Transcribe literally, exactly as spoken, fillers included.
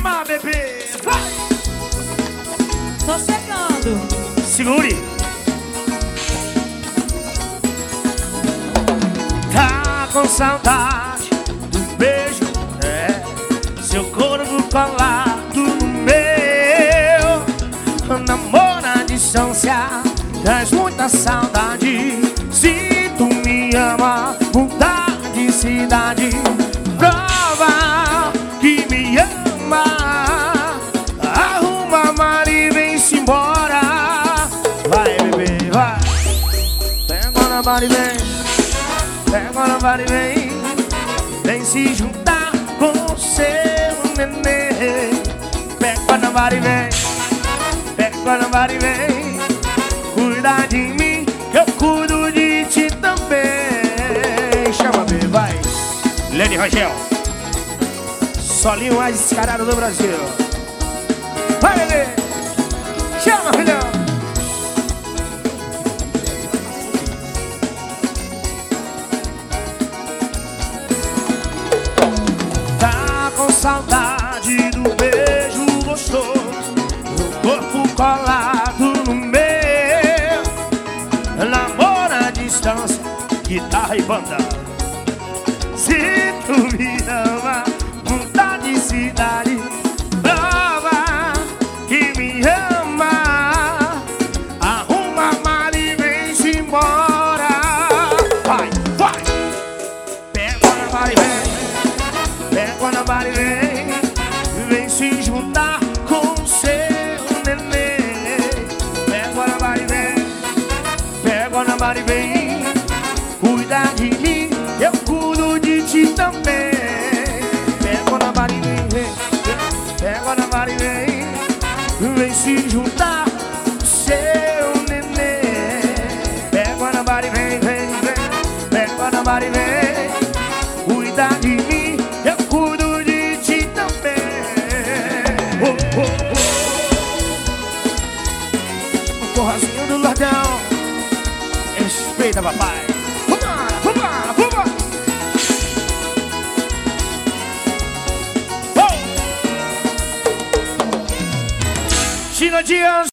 Chama, bebê, vai! Tô chegando. Segure. Tá com saudade do beijo, é, seu corpo colado no meu. Namoro à distância, traz muita saudade. Se tu me ama, mudar de cidade. Prova que me ama. Arruma a mala e vem-se embora. Vai, bebê, vai. Pega na mala e vem. Pega na mala e vem. Vem se juntar com o seu nenê. Pega na mala e vem. Pega na mala e vem. Cuida de mim, que eu cuido de ti também. Chama, bebê, vai. Lene Rangel, solinho mais descarado do Brasil. Vai, bebê. Chama, filhão. Tá com saudade do beijo gostoso, do corpo colado no meu. Namoro à distância, guitarra e banda. Se tu me ama, mudar de cidade. Prova que me ama. Arruma a mala e vem-se embora. Vai, vai. Pega na mala e vem. Pega na mala e vem. Vem se juntar com o seu nenê. Pega na mala e vem. Pega na mala e vem. Cuida de mim, eu cuido de ti também. Pega na mala e vem, vem. Pega na mala e vem. Vem se juntar com o seu nenê. Pega na mala e vem, vem, vem. Pega na mala e vem. Cuida de mim, eu cuido de ti também. Oh, oh, oh. O forrozinho do Lordão. Respeita, papai. Vambora, vambora, vambora. Oh! China Dias.